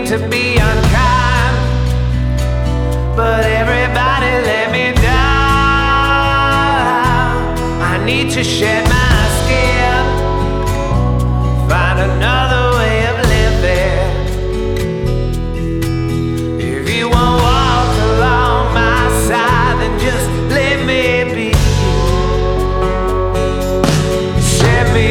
to be unkind, but everybody let me down. I need to shed my skin, find another way of living. If you won't walk along my side, then just let me be. Set me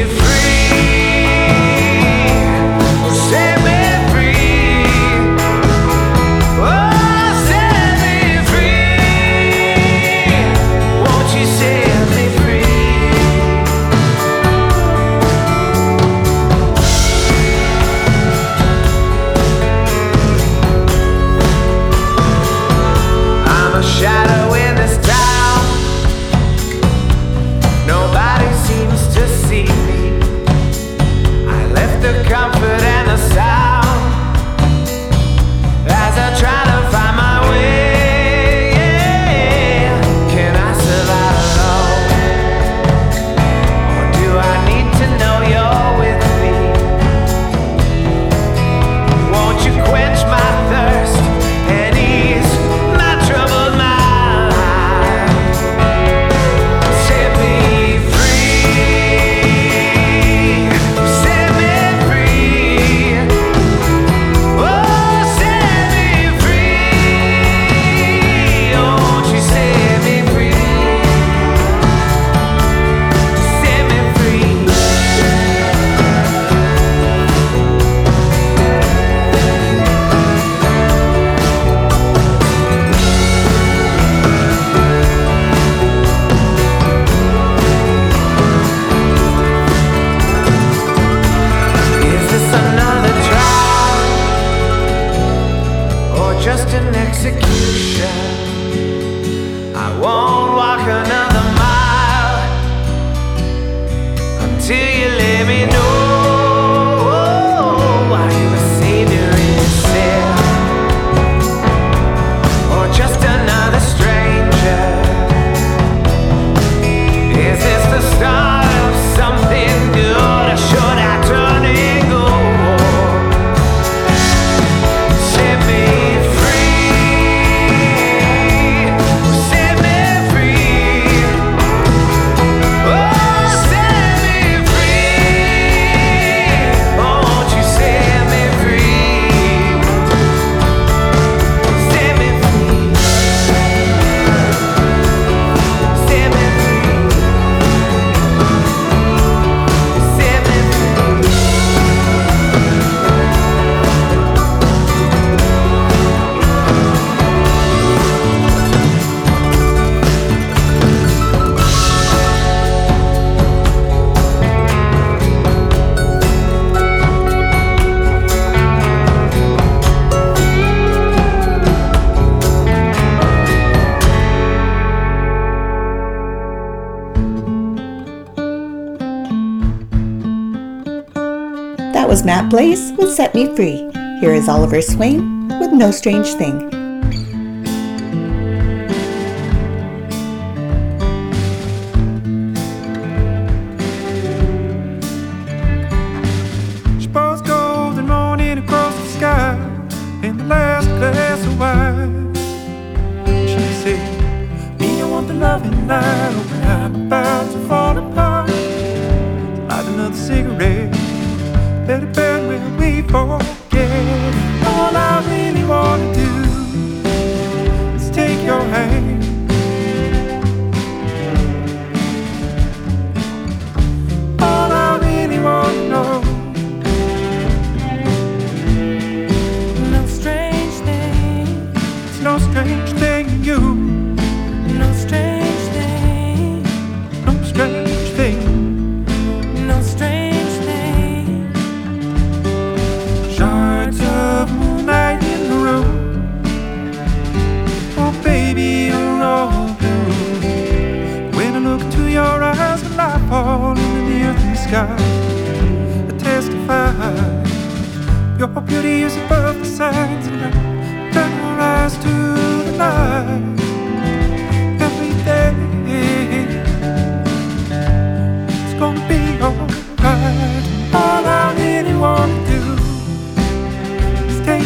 Matt Blaze with Set Me Free. Here is Oliver Swain with No Strange Thing. She pours golden morning across the sky in the last glass of wine. She said, me, I want the loving light when I'm about to fall apart. Light another cigarette, let it burn when we forget. All I really wanna do is take your hand. All I really wanna know. No strange thing. It's no strange thing in you. No strange thing. No strange thing. No strange. Of moonlight in the room. Oh baby, you're all blue. When I look into your eyes, when I fall into the earthly sky, I testify your beauty is above the signs. And I turn your eyes to the light every day. It's gonna be alright. All I really wanna do is take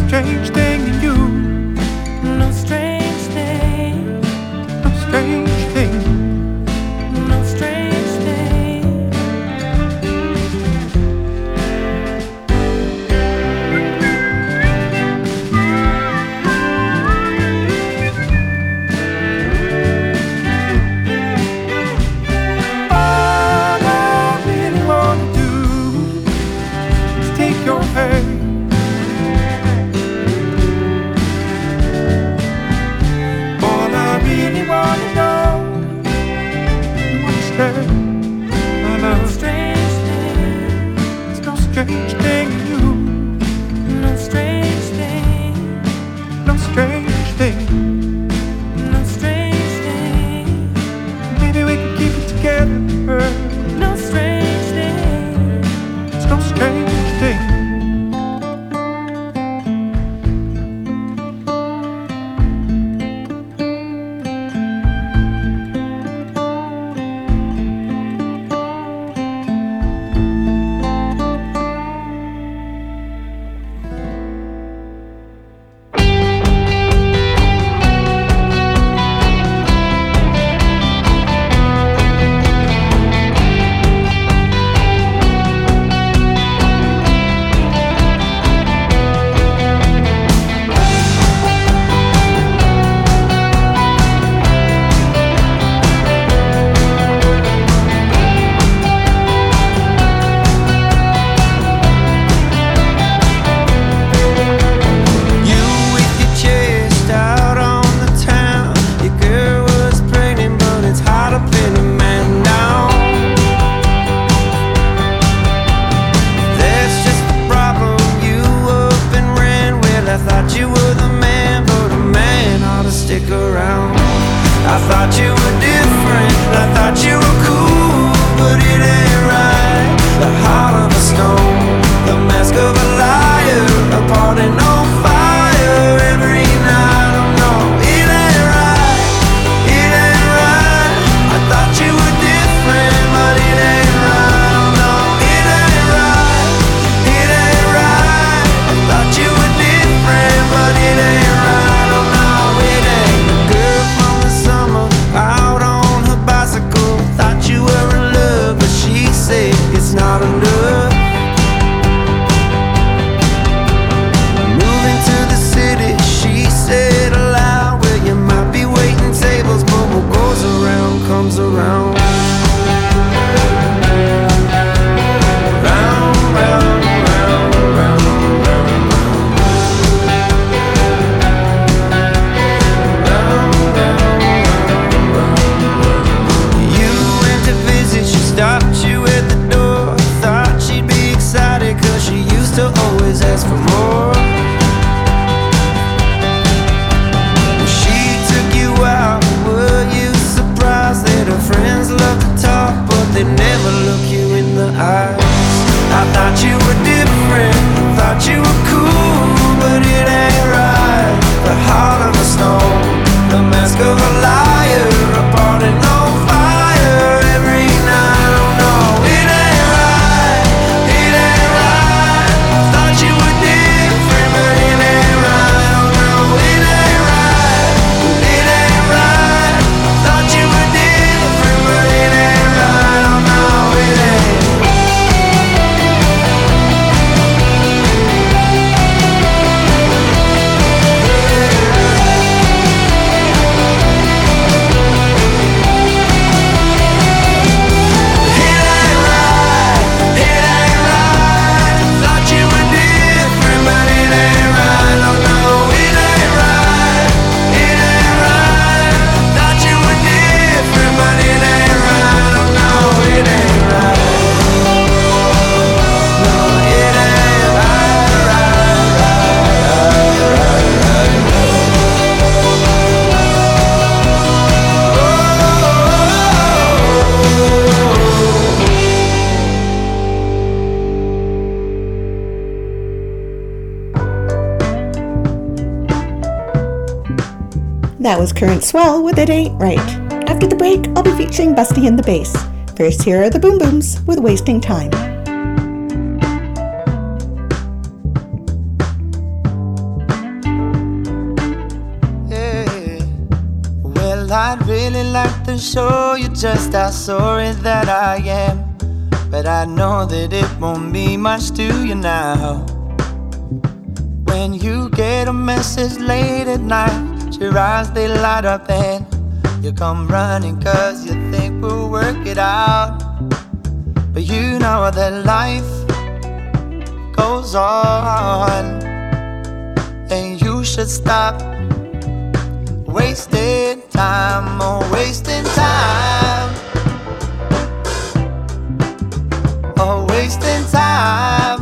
strange thing in you. No strange thing. No strange thing. No strange thing. All I really wanna do is take your hand. All I really wanna know, you understand, my No love. strange thing. There's no strange thing in you. No strange thing. No strange thing. No strange thing. Maybe we can keep it together. No strange thing. There's no strange thing. You with your chest out on the town. Your girl was pregnant, but it's hard to pin a man down. That's just the problem. You up and ran. Well, I thought you were the man, but a man ought to stick around. I thought you were different. I thought you were cool, but it ain't right. The heart of a stone, the mask of a liar, a parting on fire every night. Oh no, it ain't right. It ain't right. I thought you were different, but it ain't right. Oh no, it ain't right. It ain't right. I thought you were different, but it ain't right. Oh no, it ain't. The girl from the summer out on her bicycle thought you were in love, but she said it's not enough. Moving to the city, she said aloud, well, you might be waiting tables, but what goes around comes around. Round, round, round, round, round, round, round, round. You went to visit, she stopped you at the door. Thought she'd be excited, cause she used to always ask for more. She took you out, were you surprised that her friends loved to talk, but they never look you in the eyes? I thought you were different, thought you were cool, but it ain't right. The heart of a stone, the mask of a liar, a parting on fire every night. Oh no, it ain't right. It ain't right. I thought you were different, but it ain't right. Oh no, it ain't right. It ain't right. I thought you were different, but it ain't right. Oh no, it ain't. That was Current Swell with It Ain't Right. After the break, I'll be featuring Busty and the Bass. First, here are the Boom Booms with Wasting Time. Well, I'd really like to show you just how sorry that I am, but I know that it won't mean much to you now. When you get a message late at night, your eyes they light up and you come running 'cause you think we'll work it out. But you know that life goes on, and you should stop wasting time, oh wasting time, oh wasting time.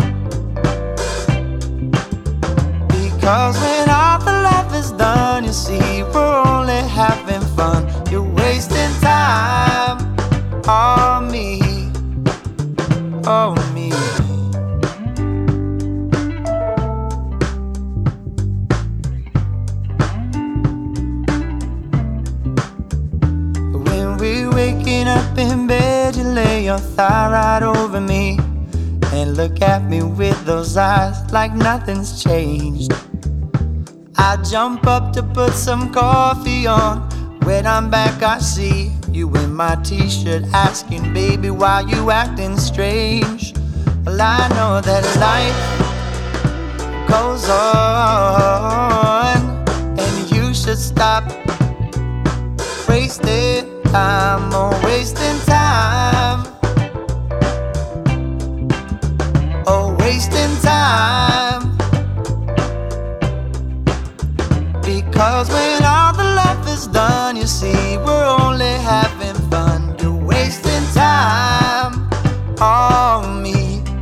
Because when all the love is done, you see we're only having fun. You're wasting time on me, oh me. When we're waking up in bed, you lay your thigh right over me and look at me with those eyes like nothing's changed. I jump up to put some coffee on. When I'm back I see you in my t-shirt asking, baby, why you acting strange? Well, I know that life goes on, and you should stop wasting time, oh wasting time, oh wasting time. Because when all the love is done, you see we're only having fun. You're wasting time on me.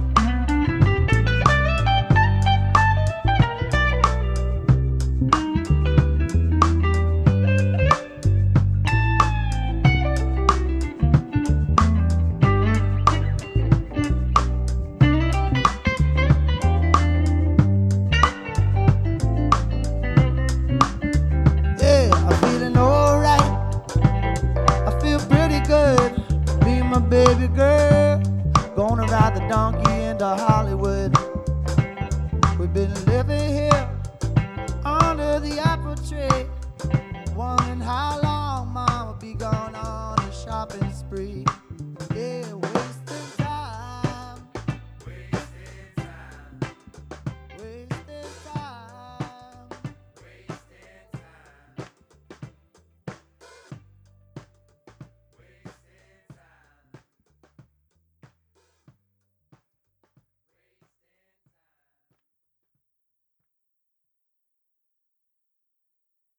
Baby girl, gonna ride the donkey into Hollywood. We've been living here under the apple tree, wondering how long Mama be gone on a shopping spree.